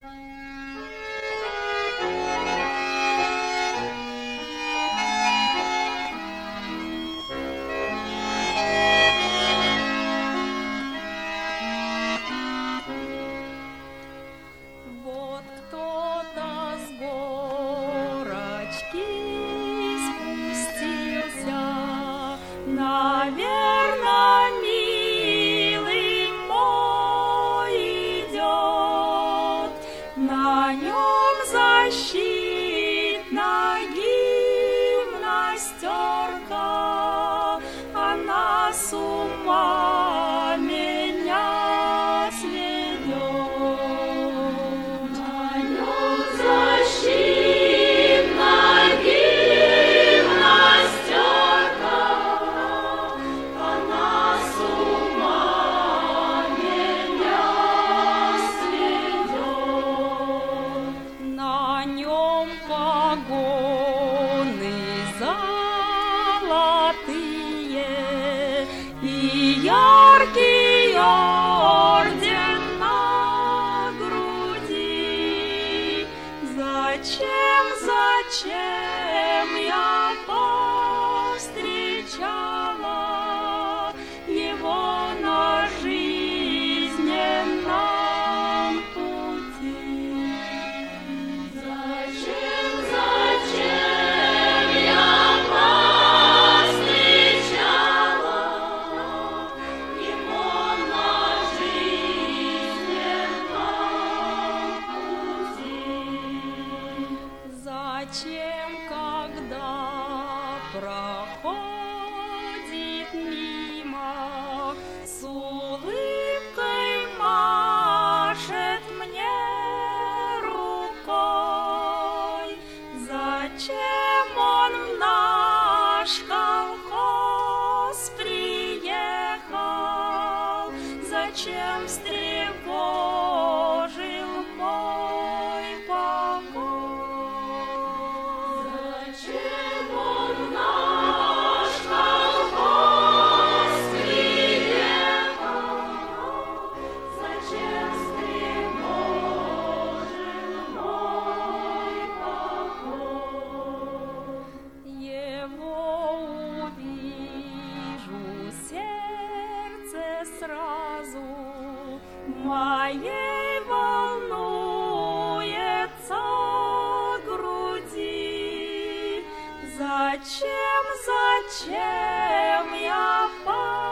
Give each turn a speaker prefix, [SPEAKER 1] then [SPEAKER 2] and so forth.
[SPEAKER 1] Вот кто-то с горочки спустился, наверно, милый мой идет, на нем защитная гимнастерка, она с ума меня сведет. На нем защитная гимнастерка, она с ума меня сведет. На нем погоны золотые и яркий орден на груди. Зачем я повстречала его на жизненном пути? Зачем я повстречала его на жизненном пути? Зачем, когда проходит мимо, с улыбкой машет мне рукой? Зачем он в наш колхоз приехал? Зачем встревожил мой покой? Зачем он в наш колхоз приехал? Зачем встревожил мой покой? Его увижу, сердце сразу моей волнуется груди. Зачем я